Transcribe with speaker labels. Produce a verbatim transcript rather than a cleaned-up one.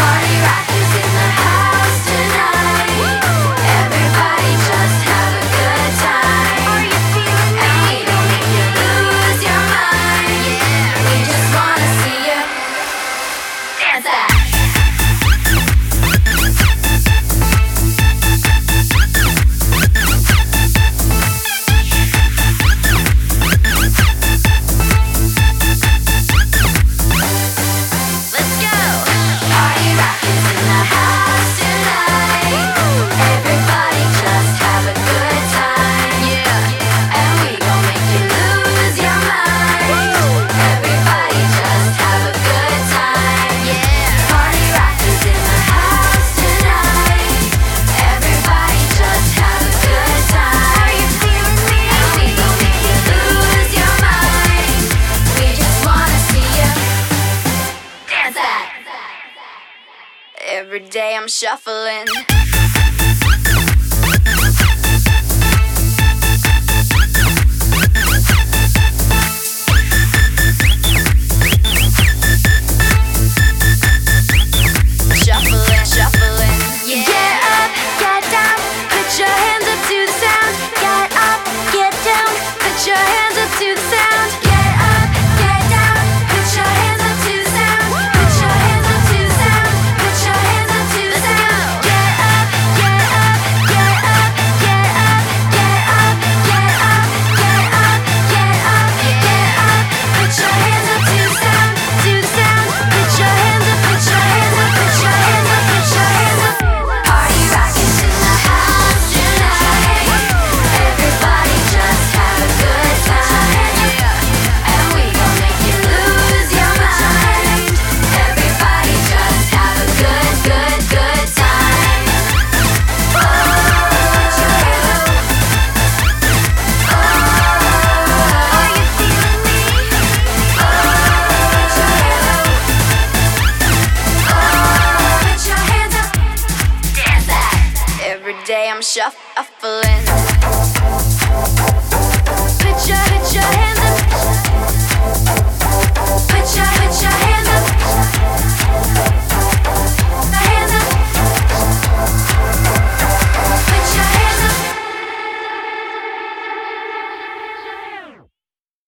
Speaker 1: Every day I'm shuffling. Shuffling, shuffling. Yeah.
Speaker 2: Get up, get down, put your hands up to the sound. Get up, get down, put your hands up to the sound. Get up, get down, put your hands up to the sound. Put your hands up to the sound. Put your hands up to the sound. Get up, get up, get up, get up, get up, get up, get up, get up, get up. Put your hands up to the sound, to the sound. Put your hands up, put your hands up, put your hands up, put your hands up.
Speaker 1: Party rockers in the house tonight. Everybody just have a good time. And we gon' make you lose your mind. Everybody just have a good, good, good time. Oh, put your hands up. Oh, are you feeling me? Oh, put your hands up. Oh, put your hands up. Dance that. Every day I'm shuffling.